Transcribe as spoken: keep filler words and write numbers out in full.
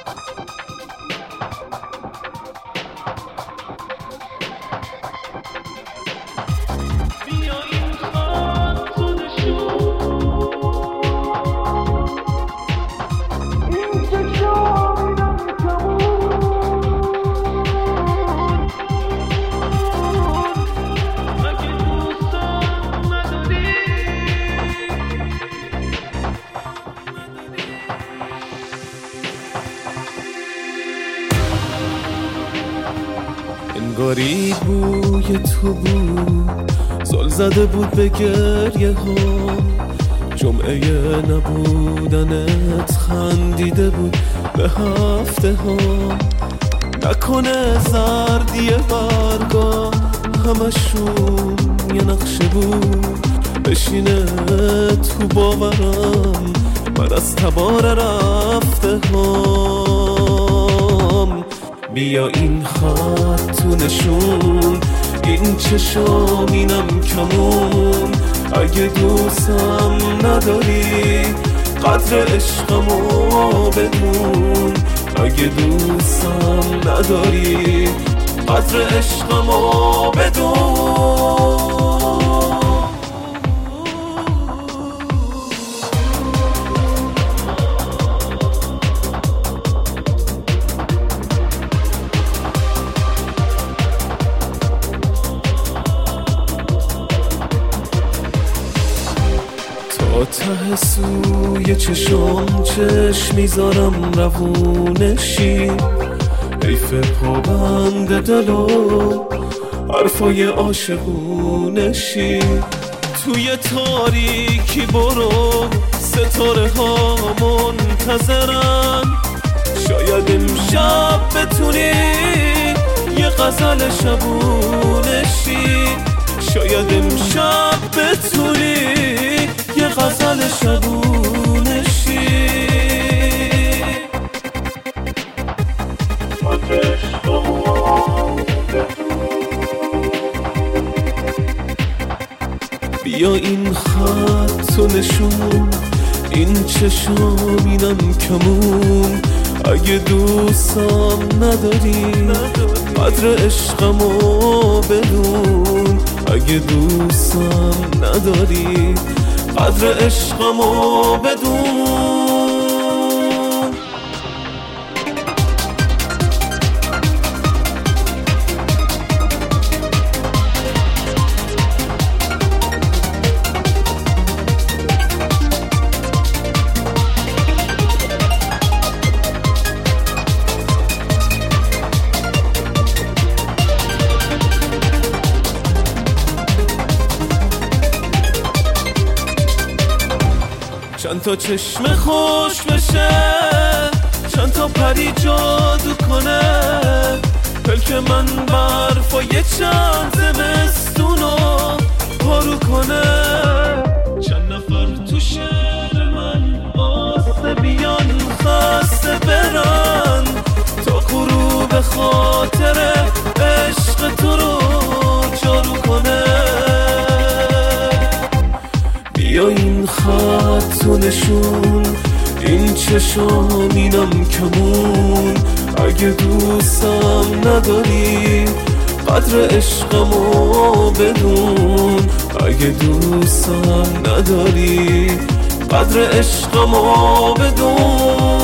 انگاری بوی تو بود، زل زده بود به گریه ها. جمعه نبودنت خندیده بود به هفته ها. نکنه زردی برگا همشون یه نقشه بود، بشینه تو باورم من از تبار رفته هام. بیا این خط تو نشون، این چشام اینم کمون. اگه دوستم نداری قدر عشقمو بدون. اگه دوستم نداری قدر عشقمو بدون. ته سوی چشم چشم میذارم روونشی. حیف پابند دل و حرفای عاشقونشی. توی تاریکی برو ستاره ها منتظرن. شاید امشب بتونی یه غزل شبونشی. شاید امشب بتونی یه غزل شبونشی. بیا این خط و نشون، این چشم اینم کمون. اگه دوستم نداری قدر عشقمو بدون. اگه دوستم نداری قدر عشقمو بدون. چند تا چشم خوش بشه، چند تا پری جادو کنه. پلک من برفای چند زمستونو پارو کنه. چند نفر تو شهر من آسه بیان خسته برن، تا غروب خاطر عشق تو رو جارو کنه. بیا این خط و نشون، این چشام اینم کمون. اگه دوستم نداری قدر عشقمو بدون. اگه دوستم نداری قدر عشقمو بدون.